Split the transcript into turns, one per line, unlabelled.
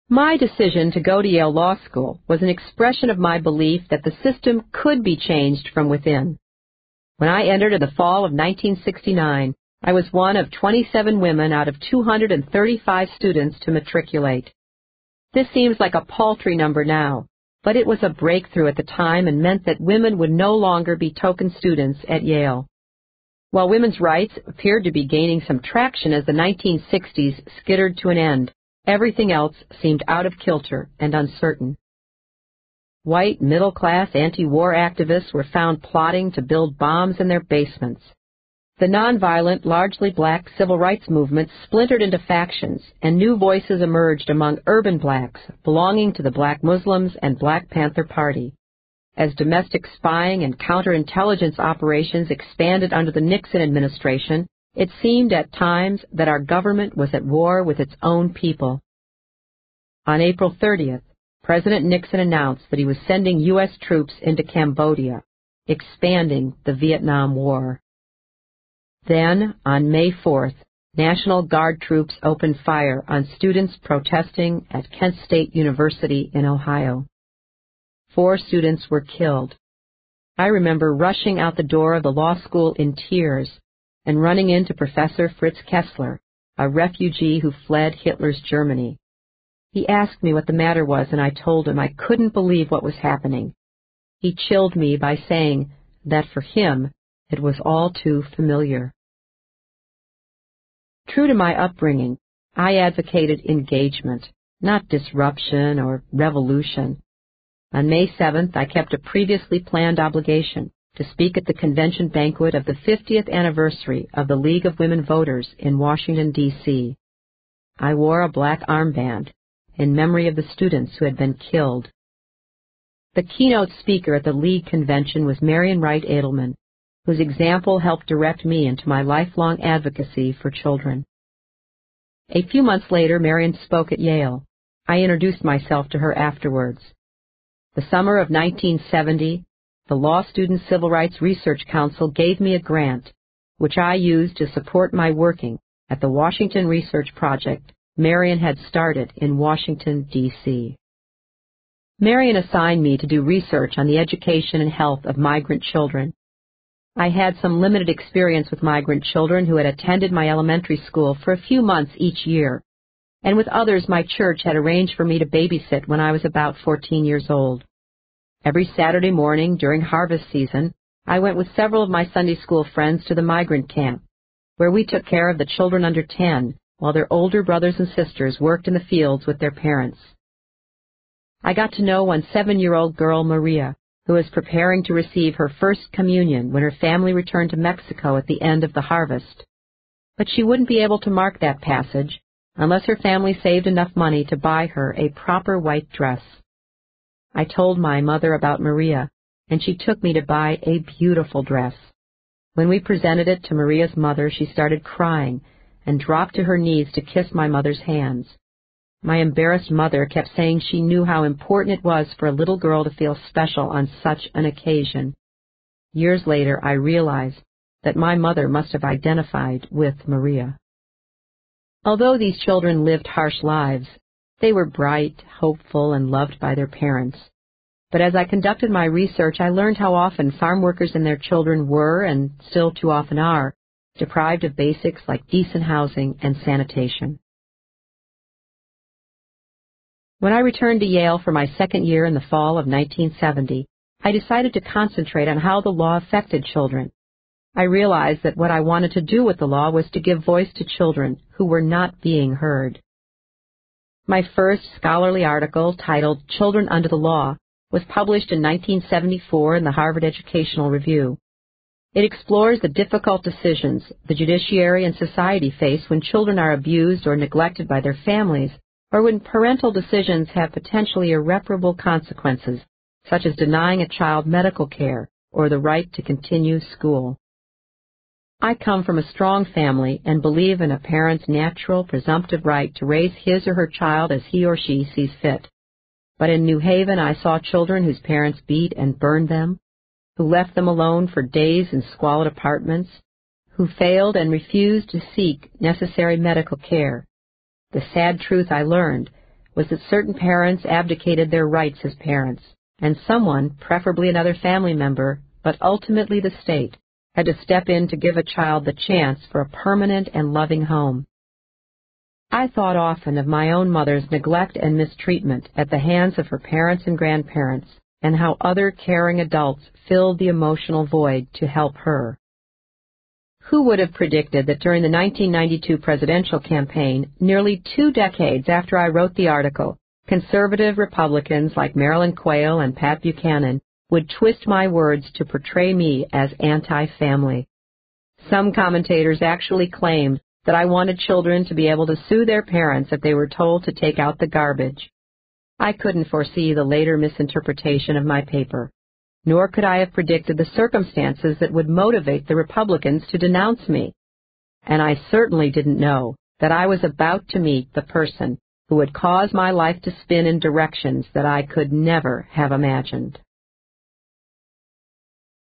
My decision to go to Yale Law School was an expression of my belief that the system could be changed from within. When I entered in the fall of 1969, I was one of 27 women out of 235 students to matriculate. This seems like a paltry number now, but it was a breakthrough at the time and meant that women would no longer be token students at Yale. While women's rights appeared to be gaining some traction as the 1960s skittered to an end, everything else seemed out of kilter and uncertain. White, middle-class anti-war activists were found plotting to build bombs in their basements. The nonviolent, largely black civil rights movement splintered into factions, and new voices emerged among urban blacks belonging to the Black Muslims and Black Panther Party. As domestic spying and counterintelligence operations expanded under the Nixon administration, it seemed at times that our government was at war with its own people. On April 30th, President Nixon announced that he was sending U.S. troops into Cambodia, expanding the Vietnam War. Then, on May 4th, National Guard troops opened fire on students protesting at Kent State University in Ohio. 4 students were killed. I remember rushing out the door of the law school in tears and running into Professor Fritz Kessler, a refugee who fled Hitler's Germany. He asked me what the matter was, and I told him I couldn't believe what was happening. He chilled me by saying that for him it was all too familiar. True to my upbringing, I advocated engagement, not disruption or revolution. On May 7th, I kept a previously planned obligation to speak at the convention banquet of the 50th anniversary of the League of Women Voters in Washington, D.C. I wore a black armband in memory of the students who had been killed. The keynote speaker at the League convention was Marian Wright Edelman, whose example helped direct me into my lifelong advocacy for children. A few months later, Marian spoke at Yale. I introduced myself to her afterwards. The summer of 1970, the Law Student Civil Rights Research Council gave me a grant, which I used to support my working at the Washington Research Project Marian had started in Washington, D.C. Marian assigned me to do research on the education and health of migrant children. I had some limited experience with migrant children who had attended my elementary school for a few months each year, and with others my church had arranged for me to babysit when I was about 14 years old. Every Saturday morning during harvest season, I went with several of my Sunday school friends to the migrant camp, where we took care of the children under 10, while their older brothers and sisters worked in the fields with their parents. I got to know one 7-year-old girl, Maria, who was preparing to receive her first communion when her family returned to Mexico at the end of the harvest. But she wouldn't be able to mark that passage unless her family saved enough money to buy her a proper white dress. I told my mother about Maria, and she took me to buy a beautiful dress. When we presented it to Maria's mother, she started crying and dropped to her knees to kiss my mother's hands. My embarrassed mother kept saying she knew how important it was for a little girl to feel special on such an occasion. Years later, I realized that my mother must have identified with Maria. Although these children lived harsh lives, they were bright, hopeful, and loved by their parents. But as I conducted my research, I learned how often farm workers and their children were, and still too often are, deprived of basics like decent housing and sanitation. When I returned to Yale for my second year in the fall of 1970, I decided to concentrate on how the law affected children. I realized that what I wanted to do with the law was to give voice to children who were not being heard. My first scholarly article, titled Children Under the Law, was published in 1974 in the Harvard Educational Review. It explores the difficult decisions the judiciary and society face when children are abused or neglected by their families, or when parental decisions have potentially irreparable consequences, such as denying a child medical care or the right to continue school. I come from a strong family and believe in a parent's natural, presumptive right to raise his or her child as he or she sees fit. But in New Haven, I saw children whose parents beat and burned them, who left them alone for days in squalid apartments, who failed and refused to seek necessary medical care. The sad truth I learned was that certain parents abdicated their rights as parents, and someone, preferably another family member, but ultimately the state, had to step in to give a child the chance for a permanent and loving home. I thought often of my own mother's neglect and mistreatment at the hands of her parents and grandparents, and how other caring adults filled the emotional void to help her. Who would have predicted that during the 1992 presidential campaign, nearly 2 decades after I wrote the article, conservative Republicans like Marilyn Quayle and Pat Buchanan would twist my words to portray me as anti-family. Some commentators actually claimed that I wanted children to be able to sue their parents if they were told to take out the garbage. I couldn't foresee the later misinterpretation of my paper, nor could I have predicted the circumstances that would motivate the Republicans to denounce me. And I certainly didn't know that I was about to meet the person who would cause my life to spin in directions that I could never have imagined.